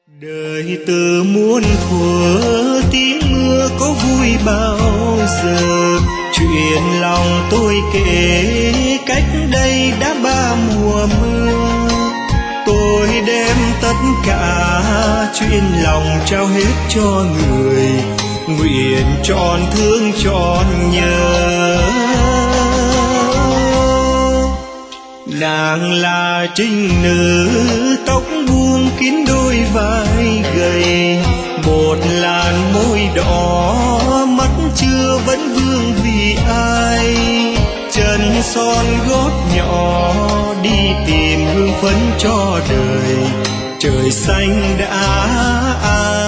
Đời từ muôn thuở tiếng mưa có vui bao giờ. Chuyện lòng tôi kể cách đây đã 3 mùa mưa. Tôi đem tất cả chuyện lòng trao hết cho người, nguyện trọn thương trọn nhớ. Nàng là trinh nữ tóc buông kín đôi vai gầy, một làn môi đỏ mắt chưa vẫn vương vì ai. Chân son gót nhỏ đi tìm hương phấn cho đời, trời xanh đã ai.